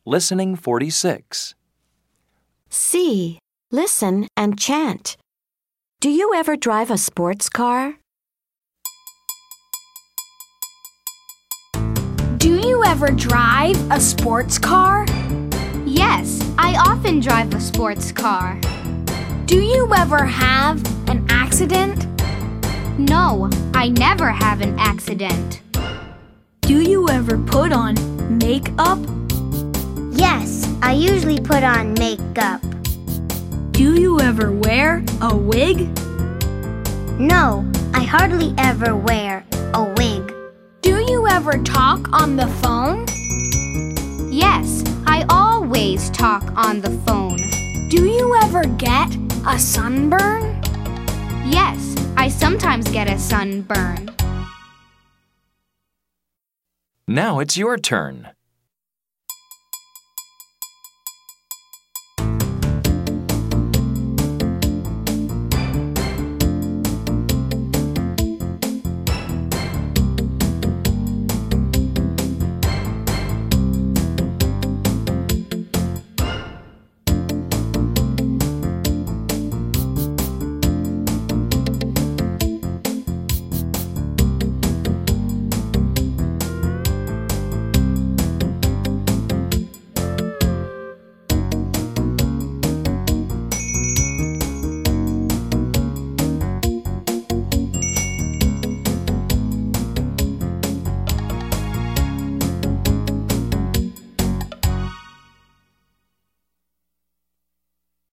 Listening 46. C. Listen and chant. Do you ever drive a sports car? Do you ever drive a sports car? Yes, I often drive a sports car. Do you ever have an accident? No, I never have an accident. Do you ever put on makeup? Yes, I usually put on makeup. Do you ever wear a wig? No, I hardly ever wear a wig. Do you ever talk on the phone? Yes, I always talk on the phone. Do you ever get a sunburn? Yes, I sometimes get a sunburn. Now it's your turn.